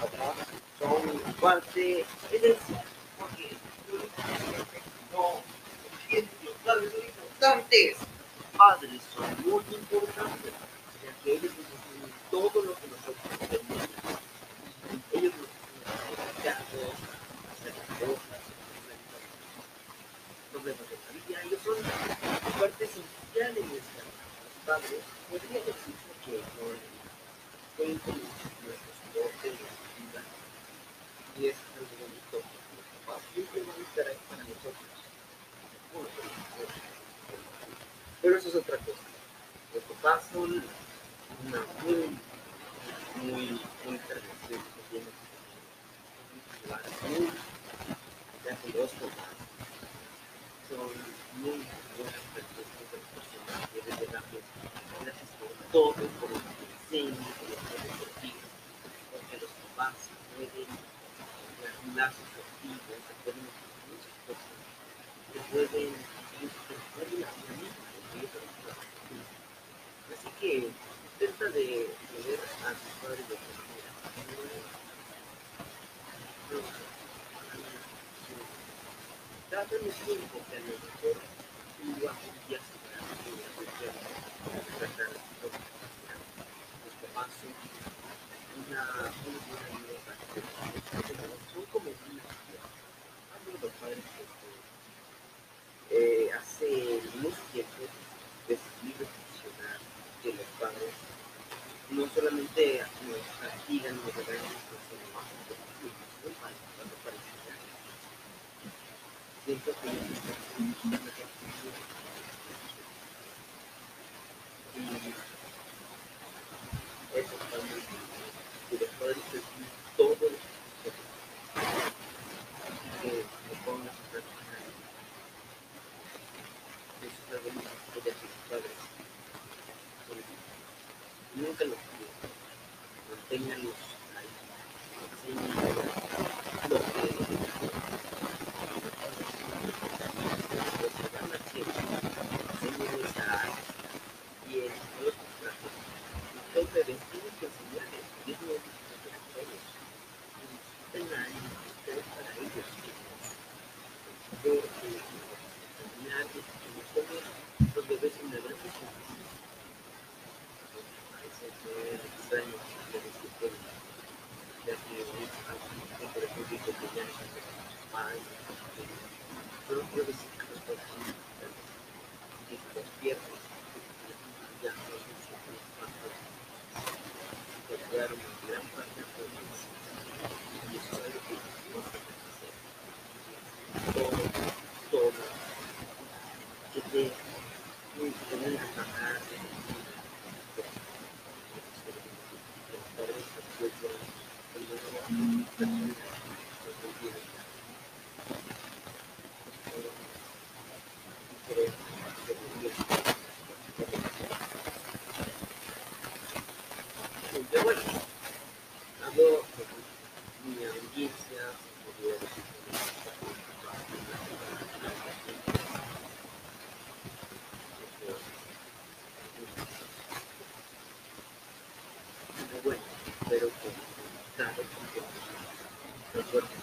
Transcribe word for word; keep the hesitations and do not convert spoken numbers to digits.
papás son parte esencial, porque no entienden que los padres son importantes. Los padres son muy importantes, ya que ellos nos enseñan todo lo que nosotros tenemos. Ellos nos enseñan a hacer casos, a hacer las cosas, problemas de la vida. Ellos son parte esencial en esta vida. Los padres podría decirse que son cuentan nuestro soporte en la vida y es algo bonito. Los papás siempre van a estar ahí para nosotros. Bueno, pero eso es otra cosa. Los papás son una muy, muy, muy intervención que tienen que llevar muy, ya que los papás son muy buenas personas, personas que deben de darles gracias por todo, por lo que enseñan, por lo que deportivos, porque los papás pueden crear lazos afectivos, se pueden hacer muchas cosas, que pueden intentar la dinámica de ellos. Así que intenta de ver a tus padres de otra manera. No, no, date el tiempo que a lo mejor tú algún día se te va a tratar de los papás son una muy buena ayuda para que son como una hablo de los padres que eh, hace mucho tiempo decidí reflexionar que los padres no solamente nos castigan, nos regañan, sino nos hacen son para cuando para enseñar. Siento que ellos están haciendo una reflexión y eso está muy bien. Y los padres reciben todo lo que me pongas a practicar. Eso es algo muy importante de sus padres. Nunca los piden. Manténganlos ahí. Enséñenles lo que les van a hacer. Enséñenles a bien, no los contratos. Los bebés tienen que enseñarles. Ellos no necesitan a todos. Necesitan a alguien, ustedes para ellos. Porque enseñar es como los bebés en la gran parece ser extraño ya que es algo por ejemplo que ya no es más pero puede decir que los padres que se despierten ya no es que crear una gran parte de cosas y eso es algo que no se puede hacer todo, todo que te tener que trabajar yo bueno, hablo con mi audiencia, podría decir bueno, pero con claro, recuerdo